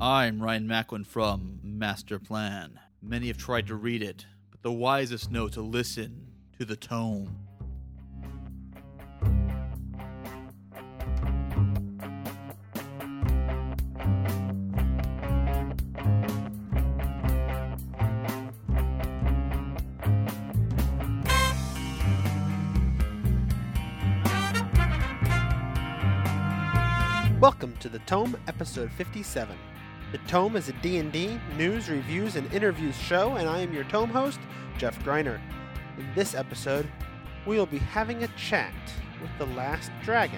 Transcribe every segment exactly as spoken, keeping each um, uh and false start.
I'm Ryan Macklin from Master Plan. Many have tried to read it, but the wisest know to listen to the tome. Welcome to The Tome, episode fifty-seven. The Tome is a D and D news, reviews, and interviews show, and I am your Tome host, Jeff Greiner. In this episode, we will be having a chat with the Last Dragon.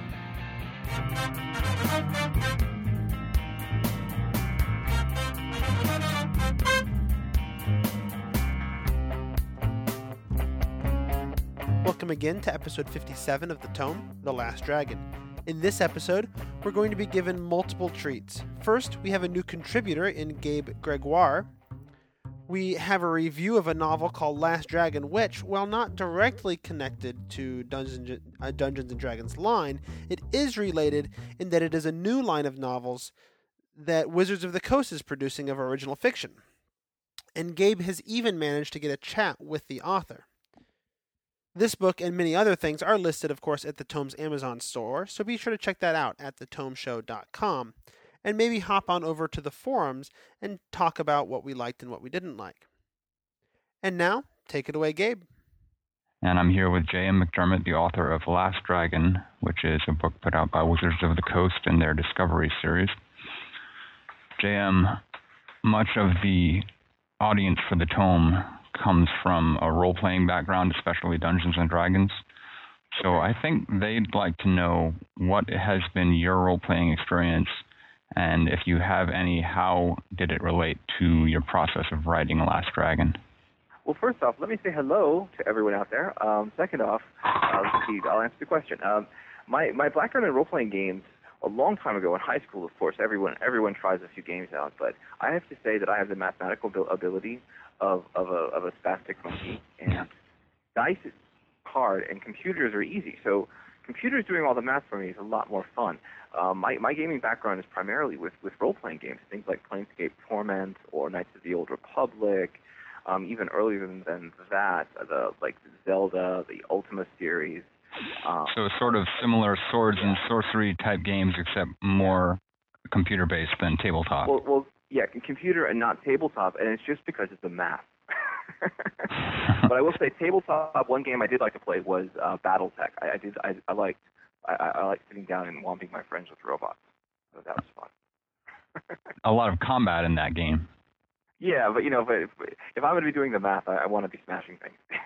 Welcome again to episode fifty-seven of The Tome, The Last Dragon. In this episode, we're going to be given multiple treats. First, we have a new contributor in Gabe Gregoire. We have a review of a novel called Last Dragon, which, while not directly connected to Dungeons, uh, Dungeons and Dragons line, it is related in that it is a new line of novels that Wizards of the Coast is producing of original fiction. And Gabe has even managed to get a chat with the author. This book and many other things are listed, of course, at the Tome's Amazon store, so be sure to check that out at the tome show dot com, and maybe hop on over to the forums and talk about what we liked and what we didn't like. And now, take it away, Gabe. And I'm here with J M McDermott, the author of Last Dragon, which is a book put out by Wizards of the Coast in their Discovery series. J M, much of the audience for the Tome comes from a role-playing background, especially Dungeons and Dragons. So I think they'd like to know what has been your role-playing experience, and if you have any, how did it relate to your process of writing Last Dragon? Well, first off, let me say hello to everyone out there. Um, second off, uh, Steve, I'll answer the question. Um, my, my background in role-playing games, a long time ago in high school, of course, everyone everyone tries a few games out, but I have to say that I have the mathematical ability of, of, a, of a spastic monkey, and dice is hard, and computers are easy. So computers doing all the math for me is a lot more fun. Um, my, my gaming background is primarily with, with role-playing games, things like Planescape Torment or Knights of the Old Republic, um, even earlier than, than that, the like Zelda, the Ultima series. Um, so sort of similar swords and sorcery type games, except more computer-based than tabletop. Well, well, yeah, computer and not tabletop, and it's just because it's the math. But I will say, tabletop. One game I did like to play was uh, BattleTech. I, I did. I, I liked. I, I liked sitting down and whomping my friends with robots. So that was fun. A lot of combat in that game. Yeah, but you know, if, if I'm going to be doing the math, I, I want to be smashing things.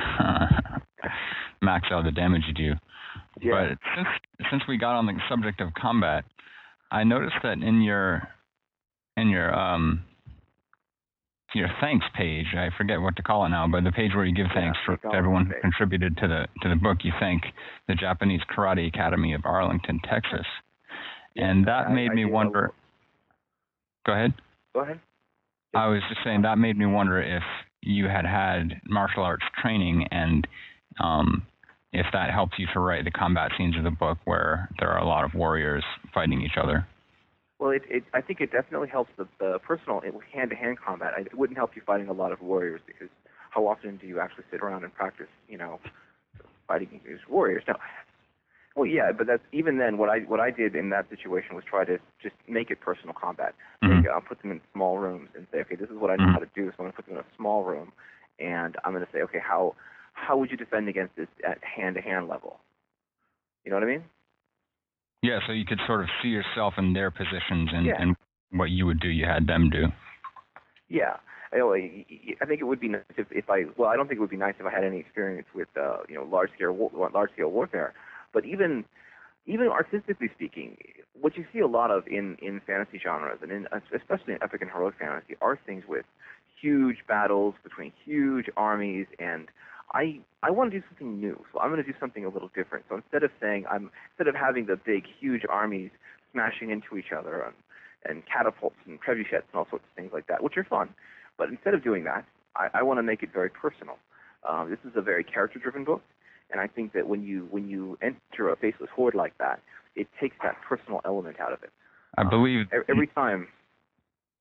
Max out the damage you do. Yeah. But since since we got on the subject of combat, I noticed that in your in your um your thanks page, I forget what to call it now, but the page where you give thanks yeah, for everyone who contributed to the to the book, you thank the Japanese Karate Academy of Arlington, Texas, yeah, and that I, made I me wonder. Know. Go ahead. Go ahead. I was just saying that made me wonder if you had had martial arts training and um, if that helps you to write the combat scenes of the book where there are a lot of warriors fighting each other. Well, it, it, I think it definitely helps the, the personal hand-to-hand combat. It wouldn't help you fighting a lot of warriors because how often do you actually sit around and practice, you know, fighting against warriors? No. Well, yeah, but that's even then. What I what I did in that situation was try to just make it personal combat. Mm-hmm. Like, I'll put them in small rooms and say, okay, this is what I know mm-hmm. how to do. So I'm going to put them in a small room, and I'm going to say, okay, how how would you defend against this at hand-to-hand level? You know what I mean? Yeah, so you could sort of see yourself in their positions and, yeah. and what you would do, you had them do. Yeah. I think it would be nice if, if I, well, I don't think it would be nice if I had any experience with, uh, you know, large-scale large-scale warfare. But even even artistically speaking, what you see a lot of in, in fantasy genres, and in, especially in epic and heroic fantasy, are things with huge battles between huge armies, and I I want to do something new, so I'm going to do something a little different. So instead of saying I'm instead of having the big huge armies smashing into each other and, and catapults and trebuchets and all sorts of things like that, which are fun, but instead of doing that, I, I want to make it very personal. Um, this is a very character-driven book, and I think that when you when you enter a faceless horde like that, it takes that personal element out of it. I believe um, every time.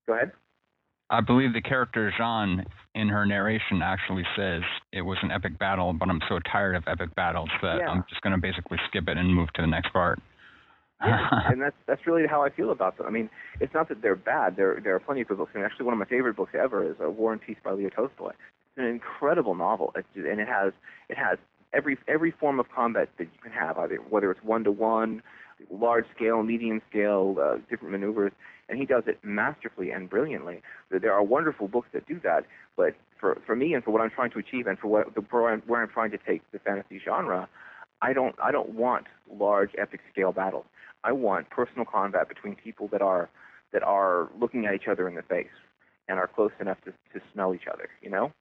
Go ahead. I believe the character Jean in her narration actually says it was an epic battle, but I'm so tired of epic battles that Yeah. I'm just going to basically skip it and move to the next part. Yeah, and that's that's really how I feel about them. I mean, it's not that they're bad. There there are plenty of good books, and actually one of my favorite books ever is uh, War and Peace by Leo Tolstoy. It's an incredible novel, it's, and it has it has every every form of combat that you can have, either whether it's one to one, large scale, medium scale, uh, different maneuvers, and he does it masterfully and brilliantly. There are wonderful books that do that, but for for me and for what I'm trying to achieve and for what the where I'm, where I'm trying to take the fantasy genre, I don't I don't want large epic scale battles. I want personal combat between people that are that are looking at each other in the face and are close enough to, to smell each other, you know?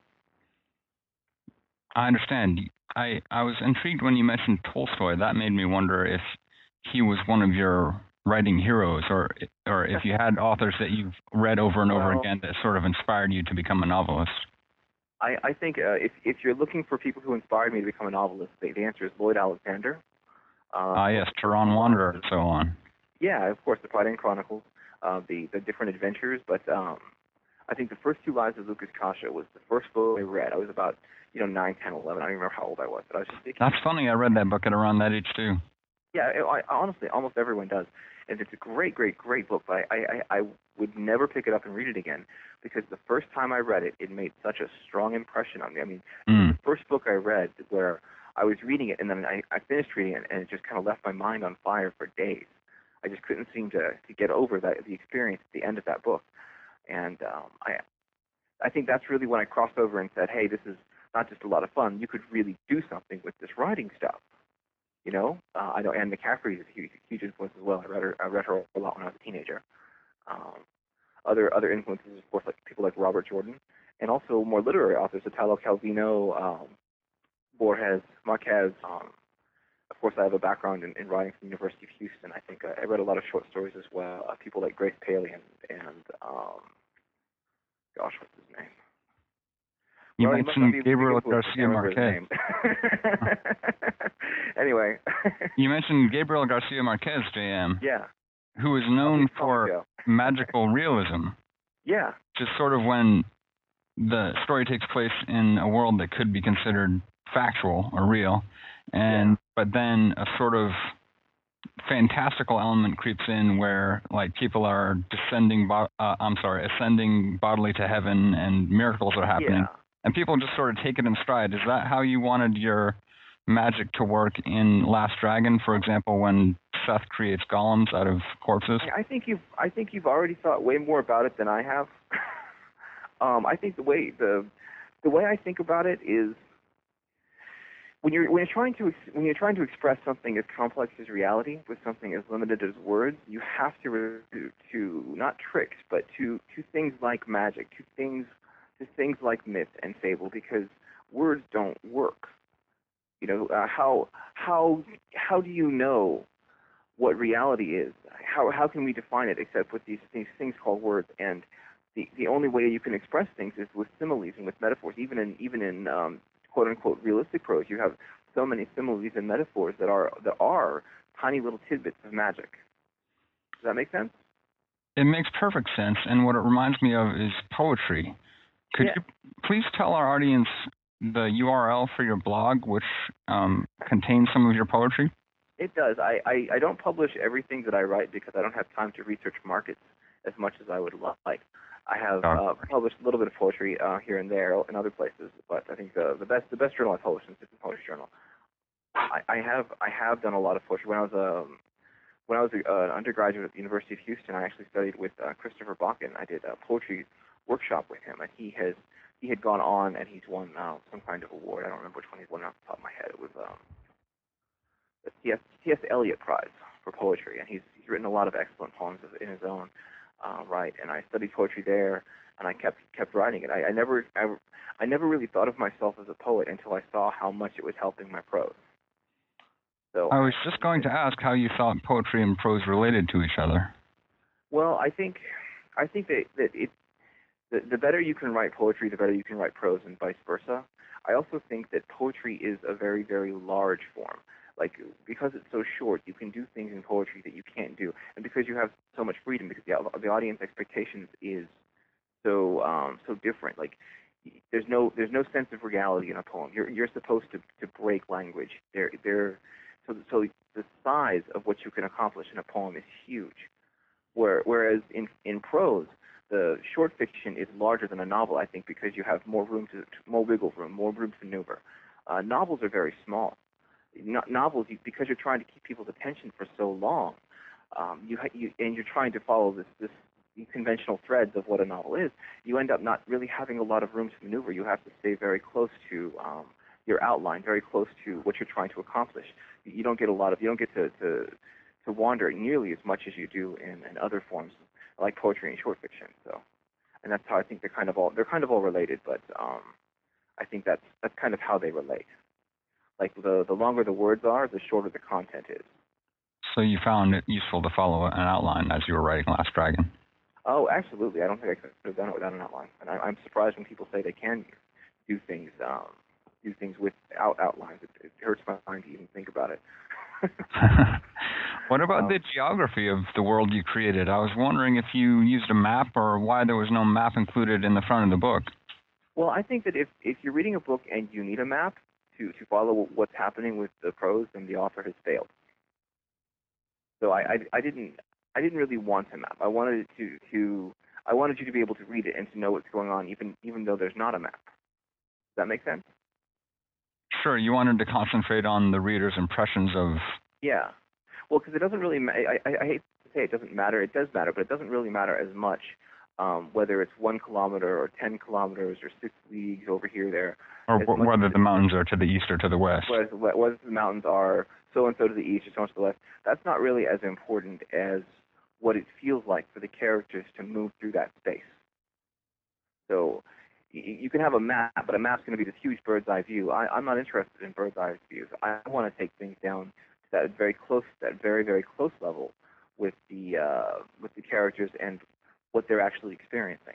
I understand. I, I was intrigued when you mentioned Tolstoy. That made me wonder if he was one of your writing heroes, or or if you had authors that you've read over and over Well, again that sort of inspired you to become a novelist. I, I think uh, if if you're looking for people who inspired me to become a novelist, the, the answer is Lloyd Alexander. Uh, Ah, yes, Turan Wanderer and so on. Yeah, of course, the Prydain Chronicles, uh, the the different adventures. But um, I think the first two lives of Lucas Kasha was the first book I read. I was about you know nine, ten, eleven. I don't even remember how old I was, but I was just thinking. That's funny. I read that book at around that age too. Yeah, I, I, honestly, almost everyone does, and it's a great, great, great book. But I, I, I would never pick it up and read it again because the first time I read it, it made such a strong impression on me. I mean, Mm. the first book I read where I was reading it, and then I, I finished reading it, and it just kind of left my mind on fire for days. I just couldn't seem to, to get over that the experience at the end of that book, and um, I I think that's really when I crossed over and said, hey, this is not just a lot of fun. You could really do something with this writing stuff. You know, uh, I know Anne McCaffrey is a huge, huge influence as well. I read her, I read her a lot when I was a teenager. Um, other other influences, of course, like people like Robert Jordan, and also more literary authors, Italo Calvino, um, Borges, Marquez. Um, of course, I have a background in, in writing from the University of Houston. I think uh, I read a lot of short stories as well. Uh, people like Grace Paley and, and um, gosh, what's his name? You Well, he must not mentioned be a big Gabriel influence, I Garcia can't remember his Marquez. name. Anyway. You mentioned Gabriel Garcia Marquez, J M, Yeah. who is known Please for Joe. magical realism, Yeah. just sort of when the story takes place in a world that could be considered factual or real, and Yeah. but then a sort of fantastical element creeps in where like people are descending, bo- uh, I'm sorry, ascending bodily to heaven, and miracles are happening, Yeah. and people just sort of take it in stride. Is that how you wanted your magic to work in Last Dragon, for example, when Seth creates golems out of corpses? I think you've I think you've already thought way more about it than I have. um, I think the way the the way I think about it is when you're when you're trying to ex- when you're trying to express something as complex as reality with something as limited as words, you have to re- to, to not tricks, but to to things like magic, to things to things like myth and fable, because words don't work. You know, uh, how how how do you know what reality is? How how can we define it except with these these things called words? And the the only way you can express things is with similes and with metaphors. Even in even in um, quote unquote realistic prose, you have so many similes and metaphors that are that are tiny little tidbits of magic. Does that make sense? It makes perfect sense, and what it reminds me of is poetry. Could Yeah. you please tell our audience the U R L for your blog, which um, contains some of your poetry? It does. I, I, I don't publish everything that I write because I don't have time to research markets as much as I would like. I have uh, published a little bit of poetry uh, here and there in other places, but I think the the best the best journal I published is the Poetry Journal. I, I have I have done a lot of poetry. When I was um when I was a, uh, an undergraduate at the University of Houston, I actually studied with uh, Christopher Bakken. I did a poetry workshop with him, and he has he had gone on and he's won uh, some kind of award. I don't remember which one he's won off the top of my head. It was um, the T S T S Eliot Prize for poetry, and he's he's written a lot of excellent poems of, in his own uh, right. And I studied poetry there, and I kept kept writing it. I, I never I, I never really thought of myself as a poet until I saw how much it was helping my prose. So I was just going to ask how you thought poetry and prose related to each other. Well, I think I think that that it the, the better you can write poetry, the better you can write prose, and vice versa. I also think that poetry is a very very large form. Like, because it's so short, you can do things in poetry that you can't do, and because you have so much freedom, because the the audience expectations is so um, so different. Like, there's no there's no sense of reality in a poem. You're you're supposed to, to break language. They're they're so so the size of what you can accomplish in a poem is huge. Where, whereas in in prose, the short fiction is larger than a novel, I think, because you have more room to, more wiggle room, more room to maneuver. Uh, novels are very small. No, novels, you, because you're trying to keep people's attention for so long, um, you, you and you're trying to follow this this conventional threads of what a novel is, you end up not really having a lot of room to maneuver. You have to stay very close to um, your outline, very close to what you're trying to accomplish. You don't get a lot of, you don't get to, to, to wander nearly as much as you do in, in other forms like poetry and short fiction. So, and that's how I think they're kind of all they're kind of all related, but um, I think that's that's kind of how they relate. Like the the longer the words are, the shorter the content is. So you found it useful to follow an outline as you were writing Last Dragon? Oh, absolutely. I don't think I could have done it without an outline. And I, I'm surprised when people say they can do things um, do things without outlines. It, it hurts my mind to even think about it. What about um, the geography of the world you created? I was wondering if you used a map or why there was no map included in the front of the book. Well, I think that if, if you're reading a book and you need a map to, to follow what's happening with the prose, then the author has failed. So I, I, I didn't I didn't really want a map. I wanted it to, to I wanted you to be able to read it and to know what's going on, even even though there's not a map. Does that make sense? Sure, you wanted to concentrate on the reader's impressions of... Yeah. Well, because it doesn't really ma- I, I, I hate to say it doesn't matter. It does matter, but it doesn't really matter as much um, whether it's one kilometer or ten kilometers or six leagues over here, there. Or w- whether the mountains are to the east or to the west. Whether, whether the mountains are so-and-so to the east or so-and-so to the west. That's not really as important as what it feels like for the characters to move through that space. So you can have a map, but a map's going to be this huge bird's eye view. I, I'm not interested in bird's eye views. I want to take things down to that very close, that very, very close level with the uh, with the characters and what they're actually experiencing.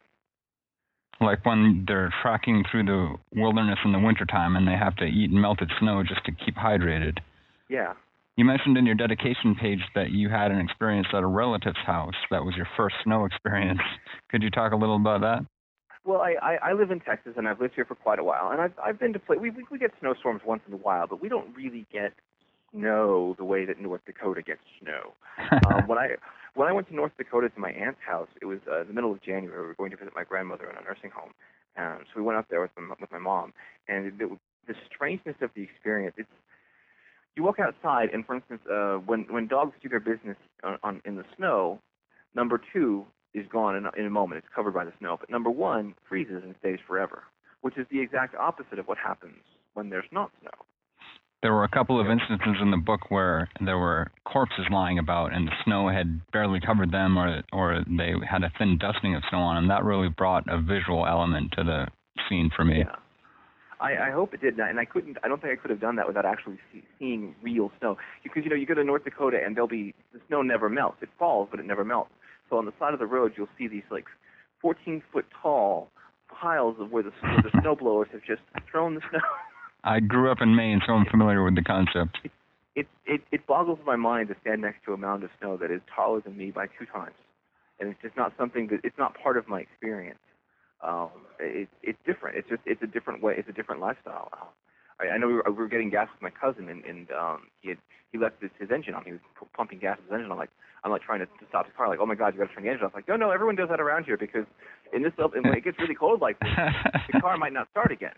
Like when they're trekking through the wilderness in the wintertime and they have to eat melted snow just to keep hydrated. Yeah. You mentioned in your dedication page that you had an experience at a relative's house. That was your first snow experience. Could you talk a little about that? Well, I, I, I live in Texas, and I've lived here for quite a while. And I've, I've been to play. We, we get snowstorms once in a while, but we don't really get snow the way that North Dakota gets snow. um, when I when I went to North Dakota to my aunt's house, it was uh, the middle of January. We were going to visit my grandmother in a nursing home. Um, so we went up there with my, with my mom. And it, it, the strangeness of the experience, it's, you walk outside, and for instance, uh, when when dogs do their business on, on in the snow, number two is gone in a, in a moment. It's covered by the snow. But number one freezes and stays forever, which is the exact opposite of what happens when there's not snow. There were a couple of instances in the book where there were corpses lying about, and the snow had barely covered them, or or they had a thin dusting of snow on them. That really brought a visual element to the scene for me. Yeah. I, I hope it did, and I couldn't. I don't think I could have done that without actually see, seeing real snow. Because you know, you go to North Dakota, and there'll be the snow never melts. It falls, but it never melts. So on the side of the road, you'll see these like fourteen foot tall piles of where the where the snowblowers have just thrown the snow. I grew up in Maine, so I'm familiar with the concept. It, it it it boggles my mind to stand next to a mound of snow that is taller than me by two times, and it's just not something that it's not part of my experience. Um, it, it's different. It's just it's a different way. It's a different lifestyle. Uh, I, I know we were, we were getting gas with my cousin, and, and um, he had he left his, his engine on. He was p- pumping gas with his engine on. Like I'm like trying to, to stop his car. Like, oh my God, you got to turn the engine off. Like, no, no, everyone does that around here because in this and when it gets really cold like this, the car might not start again.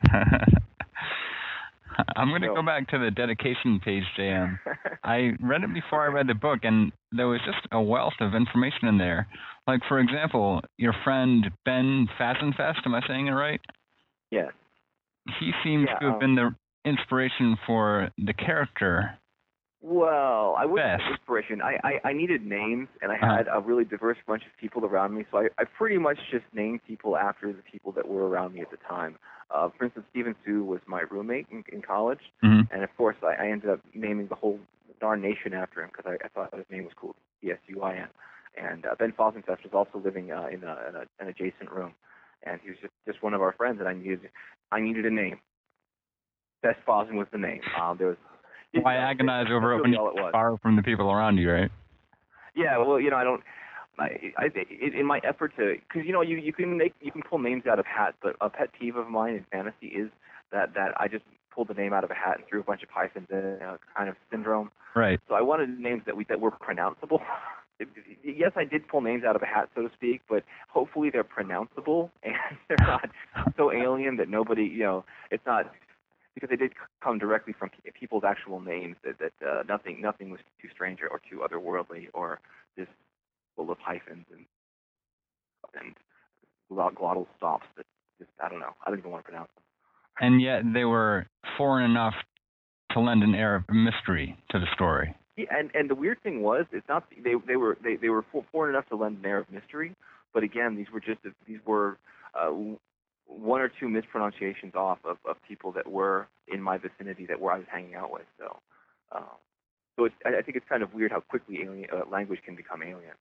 I'm going to so. go back to the dedication page, J M. I read it before I read the book, and there was just a wealth of information in there. Like, for example, your friend Ben Fazenfest, am I saying it right? Yes. He seems yeah, to have um, been the inspiration for the character. Well, I wouldn't Best. say inspiration. I, I, I needed names, and I Uh-huh. had a really diverse bunch of people around me, so I, I pretty much just named people after the people that were around me at the time. Uh, for instance, Stephen Sue was my roommate in, in college, Mm-hmm. and of course I, I ended up naming the whole darn nation after him because I, I thought his name was cool, P S U I N. And uh, Ben Fosenfest was also living uh, in, a, in a, an adjacent room, and he was just, just one of our friends, and I needed I needed a name. Best Fosen was the name. Uh, there was Why agonize over it That's when really you all it was. borrow from the people around you, right? Yeah, well, you know, I don't. I, I in my effort to, because you know, you you can make you can pull names out of hats, but a pet peeve of mine in fantasy is that that I just pulled the name out of a hat and threw a bunch of hyphens in it, you know, kind of syndrome. Right. So I wanted names that we that were pronounceable. Yes, I did pull names out of a hat, so to speak, but hopefully they're pronounceable and they're not so alien that nobody, you know, it's not. Because they did come directly from people's actual names, that, that uh, nothing nothing was too strange or too otherworldly or just full of hyphens and and glottal stops that just, I don't know. I don't even want to pronounce them. And yet they were foreign enough to lend an air of mystery to the story. Yeah, and, and the weird thing was, it's not they they were they, they were foreign enough to lend an air of mystery, but again, these were just these were uh, one or two mispronunciations off of, of people that were in my vicinity that where I was hanging out with. So, uh, so it's, I, I think it's kind of weird how quickly alien uh, language can become alien.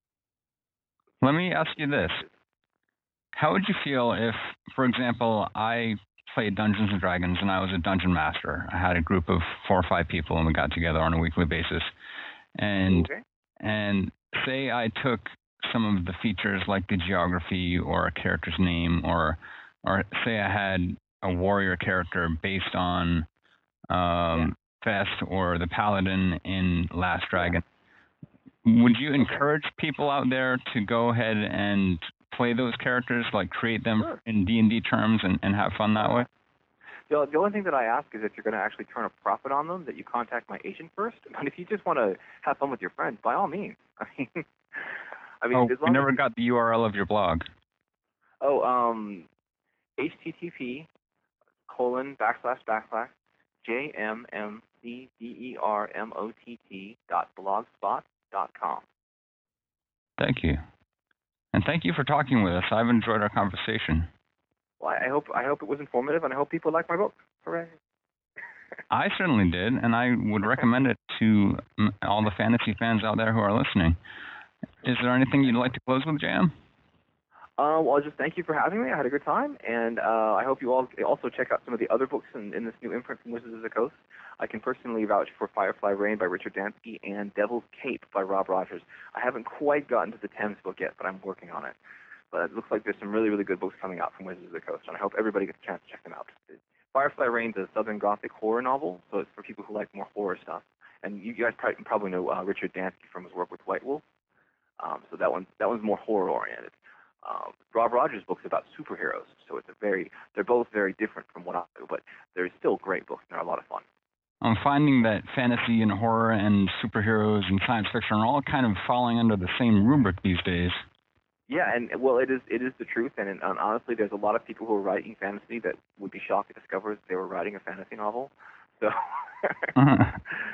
Let me ask you this: how would you feel if, for example, I played Dungeons and Dragons and I was a dungeon master? I had a group of four or five people and we got together on a weekly basis, and Okay. and say I took some of the features like the geography or a character's name, or or say I had a warrior character based on um, yeah. Fest or the Paladin in Last Dragon. Yeah. Would you encourage okay. people out there to go ahead and play those characters, like create them sure. in D and D terms and, and have fun that way? The, the only thing that I ask is if you're going to actually turn a profit on them, that you contact my agent first. But if you just want to have fun with your friends, by all means. I mean, I mean, oh, as we long never as got the U R L of your blog. Oh, um, H T T P colon backslash backslash J M M C D E R M O T T dot blogspot dot com. Thank you, and thank you for talking with us. I've enjoyed our conversation. Well, I hope I hope it was informative, and I hope people like my book. Hooray! I certainly did, and I would recommend it to all the fantasy fans out there who are listening. Is there anything you'd like to close with, J M? Uh, well, just thank you for having me. I had a good time, and uh, I hope you all also check out some of the other books in, in this new imprint from Wizards of the Coast. I can personally vouch for Firefly Reign by Richard Dansky and Devil's Cape by Rob Rogers. I haven't quite gotten to the Thames book yet, but I'm working on it. But it looks like there's some really, really good books coming out from Wizards of the Coast, and I hope everybody gets a chance to check them out. Firefly Reign is a Southern Gothic horror novel, so it's for people who like more horror stuff. And you guys probably, probably know uh, Richard Dansky from his work with White Wolf. Um, so that one that one's more horror-oriented. Um, Rob Rogers' book's about superheroes, so it's a very they're both very different from what I do, but they're still great books and they're a lot of fun. I'm finding that fantasy and horror and superheroes and science fiction are all kind of falling under the same rubric these days. Yeah, and well, it is it is the truth, and, and honestly, there's a lot of people who are writing fantasy that would be shocked to discover they were writing a fantasy novel. So uh-huh.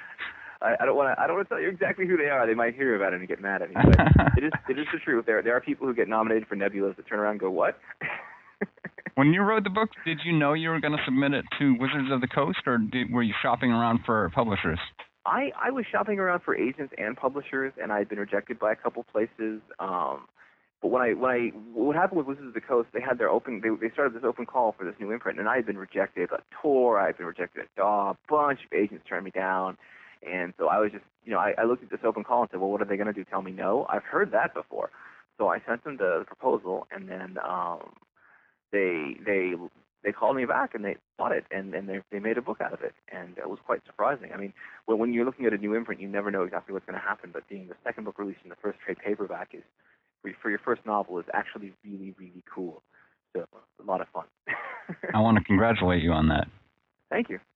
I, I don't want to I don't want to tell you exactly who they are. They might hear about it and get mad at me. But it is it is the truth. There there are people who get nominated for Nebulas that turn around and go, what? When you wrote the book, did you know you were going to submit it to Wizards of the Coast, or did, were you shopping around for publishers? I, I was shopping around for agents and publishers, and I had been rejected by a couple places. Um, but when I when I what happened with Wizards of the Coast, they had their open they they started this open call for this new imprint, and I had been rejected at Tor, I had been rejected at D A W, a bunch of agents turned me down. And so I was just, you know, I, I looked at this open call and said, well, what are they going to do? Tell me no? I've heard that before. So I sent them the, the proposal, and then um, they they they called me back and they bought it, and, and they they made a book out of it, and it was quite surprising. I mean, when, when you're looking at a new imprint, you never know exactly what's going to happen, but being the second book released in the first trade paperback is, for, for your first novel, is actually really, really cool. So a lot of fun. I want to congratulate you on that. Thank you.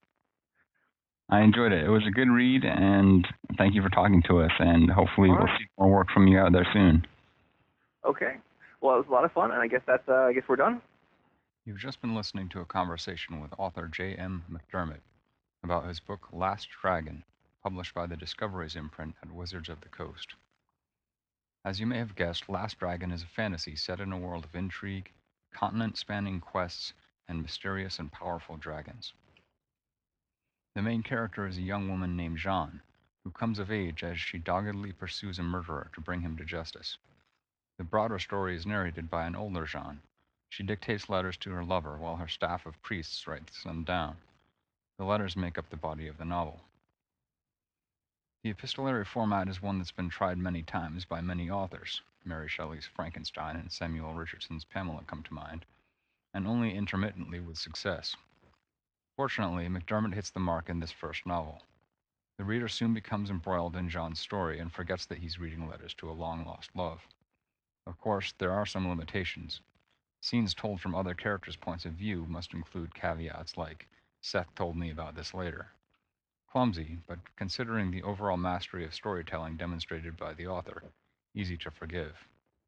I enjoyed it. It was a good read, and thank you for talking to us, and hopefully All we'll right. see more work from you out there soon. Okay. Well, it was a lot of fun, and I guess that's, uh, I guess we're done. You've just been listening to a conversation with author J M McDermott about his book Last Dragon, published by the Discoveries imprint at Wizards of the Coast. As you may have guessed, Last Dragon is a fantasy set in a world of intrigue, continent-spanning quests, and mysterious and powerful dragons. The main character is a young woman named Jeanne, who comes of age as she doggedly pursues a murderer to bring him to justice. The broader story is narrated by an older Jeanne. She dictates letters to her lover while her staff of priests writes them down. The letters make up the body of the novel. The epistolary format is one that's been tried many times by many authors. Mary Shelley's Frankenstein and Samuel Richardson's Pamela come to mind, and only intermittently with success. Fortunately, McDermott hits the mark in this first novel. The reader soon becomes embroiled in John's story and forgets that he's reading letters to a long-lost love. Of course, there are some limitations. Scenes told from other characters' points of view must include caveats like, "Seth told me about this later." Clumsy, but considering the overall mastery of storytelling demonstrated by the author, easy to forgive.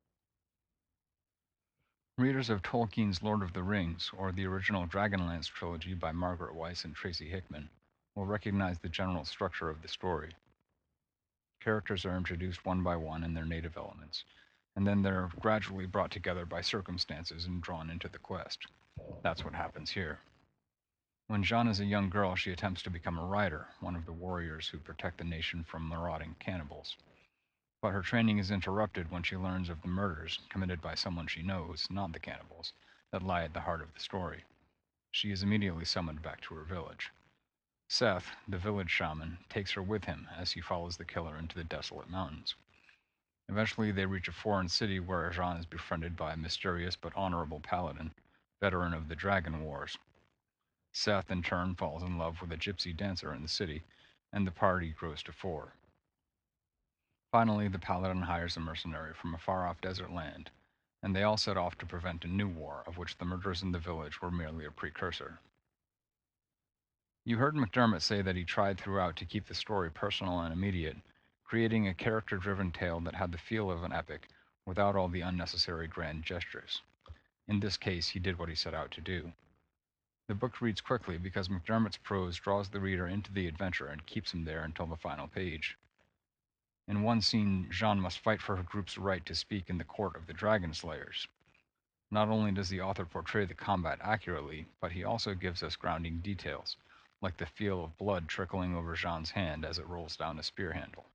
Readers of Tolkien's Lord of the Rings or the original Dragonlance trilogy by Margaret Weis and Tracy Hickman will recognize the general structure of the story. Characters are introduced one by one in their native elements, and then they're gradually brought together by circumstances and drawn into the quest. That's what happens here. When Jeanne is a young girl, she attempts to become a rider, one of the warriors who protect the nation from marauding cannibals. But her training is interrupted when she learns of the murders committed by someone she knows, not the cannibals, that lie at the heart of the story. She is immediately summoned back to her village. Seth, the village shaman, takes her with him as he follows the killer into the desolate mountains. Eventually, they reach a foreign city where Jeanne is befriended by a mysterious but honorable paladin, veteran of the Dragon Wars. Seth, in turn, falls in love with a gypsy dancer in the city, and the party grows to four. Finally, the paladin hires a mercenary from a far-off desert land, and they all set off to prevent a new war, of which the murders in the village were merely a precursor. You heard McDermott say that he tried throughout to keep the story personal and immediate, creating a character-driven tale that had the feel of an epic without all the unnecessary grand gestures. In this case, he did what he set out to do. The book reads quickly because McDermott's prose draws the reader into the adventure and keeps him there until the final page. In one scene, Jeanne must fight for her group's right to speak in the court of the Dragon Slayers. Not only does the author portray the combat accurately, but he also gives us grounding details, like the feel of blood trickling over Jeanne's hand as it rolls down a spear handle.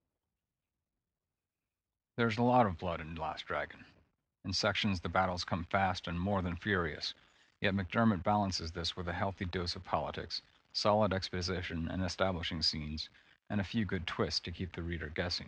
There's a lot of blood in Last Dragon. In sections, the battles come fast and more than furious, yet McDermott balances this with a healthy dose of politics, solid exposition and establishing scenes, and a few good twists to keep the reader guessing.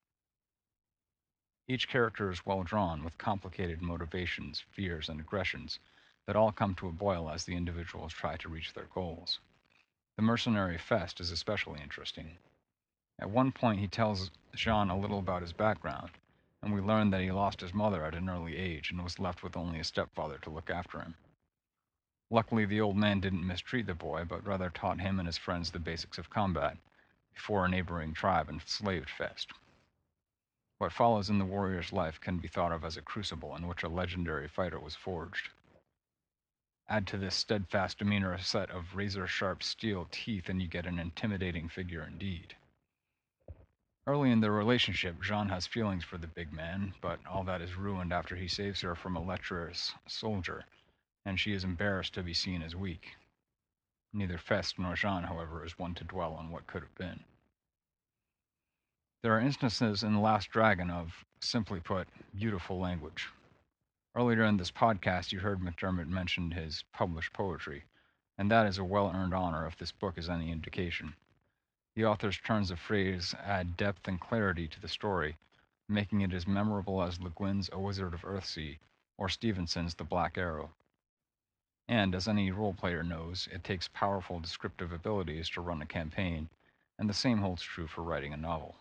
Each character is well drawn, with complicated motivations, fears, and aggressions that all come to a boil as the individuals try to reach their goals. The mercenary Fest is especially interesting. At one point, he tells Jeanne a little about his background, and we learn that he lost his mother at an early age and was left with only a stepfather to look after him. Luckily, the old man didn't mistreat the boy, but rather taught him and his friends the basics of combat, before a neighboring tribe enslaved Fest. What follows in the warrior's life can be thought of as a crucible in which a legendary fighter was forged. Add to this steadfast demeanor a set of razor-sharp steel teeth and you get an intimidating figure indeed. Early in their relationship, Jeanne has feelings for the big man, but all that is ruined after he saves her from a lecherous soldier, and she is embarrassed to be seen as weak. Neither Fest nor Jeanne, however, is one to dwell on what could have been. There are instances in The Last Dragon of, simply put, beautiful language. Earlier in this podcast, you heard McDermott mention his published poetry, and that is a well-earned honor if this book is any indication. The author's turns of phrase add depth and clarity to the story, making it as memorable as Le Guin's A Wizard of Earthsea or Stevenson's The Black Arrow. And, as any role-player knows, it takes powerful descriptive abilities to run a campaign, and the same holds true for writing a novel.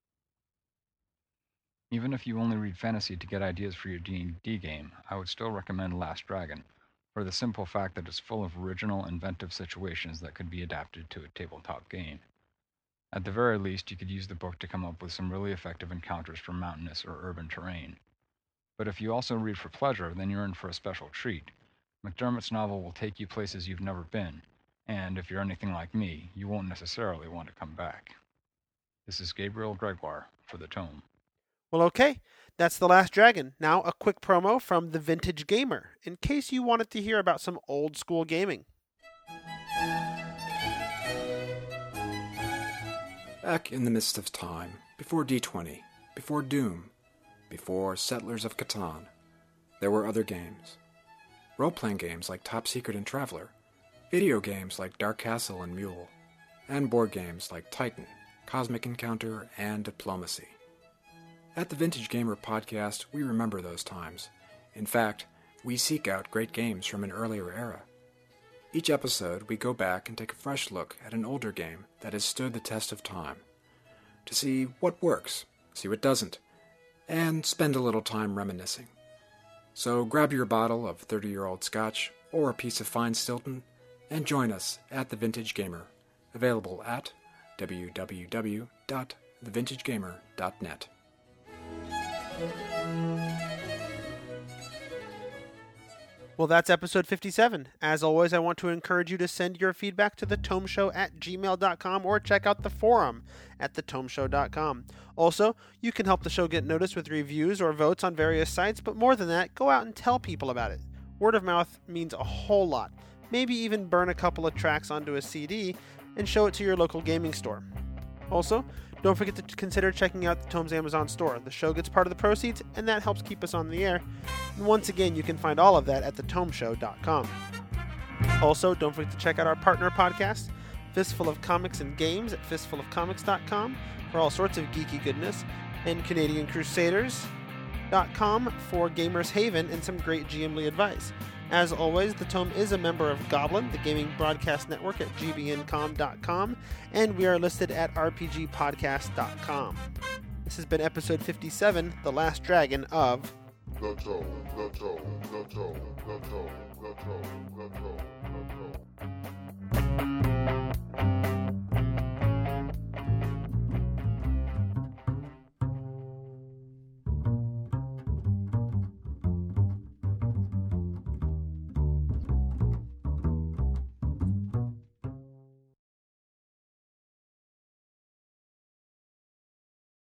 Even if you only read fantasy to get ideas for your D and D game, I would still recommend Last Dragon, for the simple fact that it's full of original, inventive situations that could be adapted to a tabletop game. At the very least, you could use the book to come up with some really effective encounters for mountainous or urban terrain. But if you also read for pleasure, then you're in for a special treat. McDermott's novel will take you places you've never been, and if you're anything like me, you won't necessarily want to come back. This is Gabriel Gregoire for The Tome. Well, okay, that's The Last Dragon. Now a quick promo from The Vintage Gamer, in case you wanted to hear about some old school gaming. Back in the midst of time, before D twenty, before Doom, before Settlers of Catan, there were other games. Role-playing games like Top Secret and Traveler, video games like Dark Castle and Mule, and board games like Titan, cosmic encounter, and diplomacy. At the Vintage Gamer podcast, we remember those times. In fact, we seek out great games from an earlier era. Each episode, we go back and take a fresh look at an older game that has stood the test of time, to see what works, see what doesn't, and spend a little time reminiscing. So grab your bottle of thirty-year-old scotch or a piece of fine Stilton and join us at The Vintage Gamer, available at w w w dot the vintage gamer dot net. Well, that's episode fifty-seven. As always, I want to encourage you to send your feedback to the tome show at gmail dot com or check out the forum at the tome show dot com. Also, you can help the show get noticed with reviews or votes on various sites, but more than that, go out and tell people about it. Word of mouth means a whole lot. Maybe even burn a couple of tracks onto a C D and show it to your local gaming store. Also, don't forget to consider checking out the Tome's Amazon store. The show gets part of the proceeds, and that helps keep us on the air. And once again, you can find all of that at the tome show dot com. Also, don't forget to check out our partner podcast, Fistful of Comics and Games at fistful of comics dot com for all sorts of geeky goodness, and Canadian Crusaders dot com for Gamers Haven and some great G M Lee advice. As always, the Tome is a member of Goblin, the gaming broadcast network, at g b n com dot com, and we are listed at r p g podcast dot com. This has been episode fifty-seven, The Last Dragon of The Tome, The Tome, The Tome, The Tome, The Tome, The Tome, The Tome.